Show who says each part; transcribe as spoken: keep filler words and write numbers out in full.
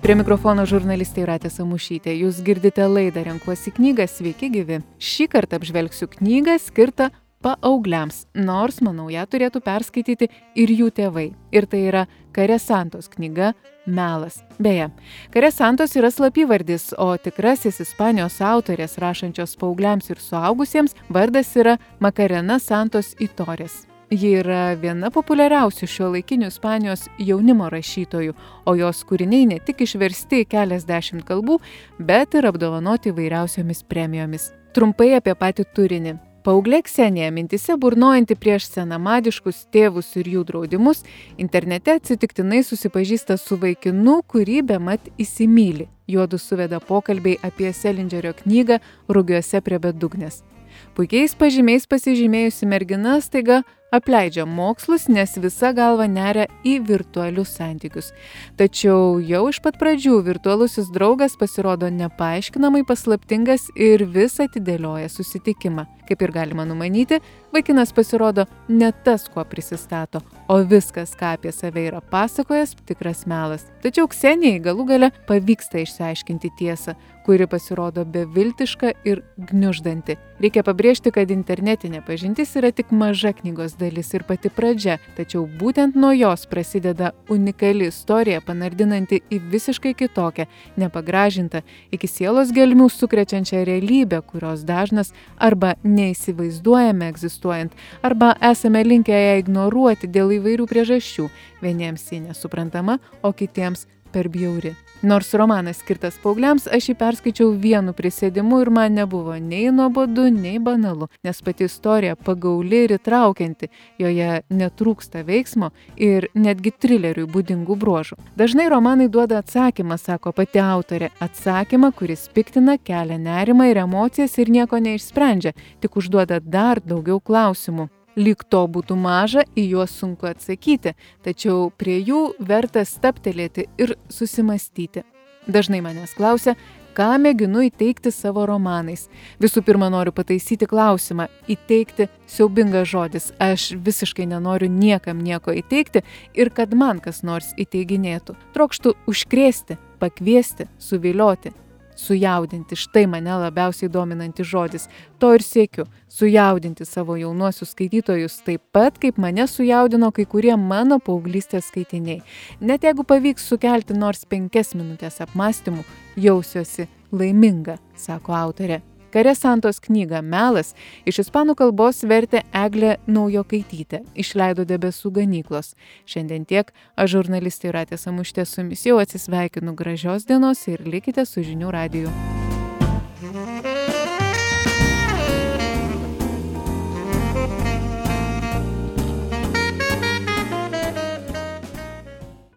Speaker 1: Prie mikrofono žurnalistė Jūratė Samušytė. Jūs girdite laidą Renkuosi knygą, sveiki gyvi. Šį kartą apžvelgsiu knygą skirtą paaugliams, nors, manau, ją turėtų perskaityti ir jų tėvai. Ir tai yra Kare Santos knyga Melas. Beje, Kare Santos yra slapyvardis, o tikrasis Ispanijos autorės rašančios paaugliams ir suaugusiems vardas yra Makarena Santos y Torres. Ji yra viena populiariausių šiuolaikinių Ispanijos jaunimo rašytojų, o jos kūriniai ne tik išversti į keliasdešimt kalbų, bet ir apdovanoti įvairiausiomis premijomis. Trumpai apie patį turinį. Paauglė Ksenija, mintise burnojanti prieš senamadiškus tėvus ir jų draudimus, internete atsitiktinai susipažįsta su vaikinu, kurį bemat įsimyli. Juodu suveda pokalbiai apie Selindžerio knygą Rugiuose prie bedugnės. Puikiais pažymiais pasižymėjusi mergina staiga apleidžia mokslus, nes visa galva neria į virtualius santykius. Tačiau jau iš pat pradžių virtualusis draugas pasirodo nepaaiškinamai paslaptingas ir vis atidėlioja susitikimą. Kaip ir galima numanyti, vaikinas pasirodo ne tas, kuo prisistato, o viskas, ką apie save yra pasakojęs, tikras melas. Tačiau Ksenijai galų gale pavyksta išsiaiškinti tiesą, kuri pasirodo beviltiška ir gniuždanti. Reikia pabrėžti, kad internetinė pažintis yra tik maža knygos dalis ir pati pradžia, tačiau būtent nuo jos prasideda unikali istorija, panardinanti į visiškai kitokią, nepagražintą, iki sielos gelmių sukrečiančią realybę, kurios dažnas arba neįsivaizduojame egzistuojant, arba esame linkę ją ignoruoti dėl įvairių priežasčių. Vieniems ji nesuprantama, o kitiems per bjauri. Nors romanas skirtas paaugliams, aš jį perskaičiau vienu prisėdimu ir man nebuvo nei nuobodu, nei banalu, nes pati istorija pagauli ir įtraukianti, joje netrūksta veiksmo ir netgi trileriui būdingų bruožų. Dažnai romanai duoda atsakymą, sako pati autorė, atsakymą, kuris piktina, kelia nerimą ir emocijas ir nieko neišsprendžia, tik užduoda dar daugiau klausimų. Lyg to būtų maža, į juos sunku atsakyti, tačiau prie jų verta stabtelėti ir susimastyti. Dažnai manęs klausia, ką mėginu įteikti savo romanais. Visų pirma, noriu pataisyti klausimą. Įteikti siaubingas žodis. Aš visiškai nenoriu niekam nieko įteikti ir kad man kas nors įteiginėtų. Trokštu užkrėsti, pakviesti, suvilioti. Sujaudinti, štai mane labiausiai dominantis žodis. To ir siekiu. Sujaudinti savo jaunuosius skaitytojus taip pat, kaip mane sujaudino kai kurie mano paauglystės skaitiniai. Net jeigu pavyks sukelti nors penkias minutės apmąstymų, jausiuosi laiminga, sako autorė. Kare Santos knygą Melas iš ispanų kalbos vertė Eglė Naujokaitytė, išleido Debesų ganyklos. Šiandien tiek, aš žurnalistė Jūratė Samušytė su jumis jau atsisveikinu, gražios dienos ir likite su Žinių radiju.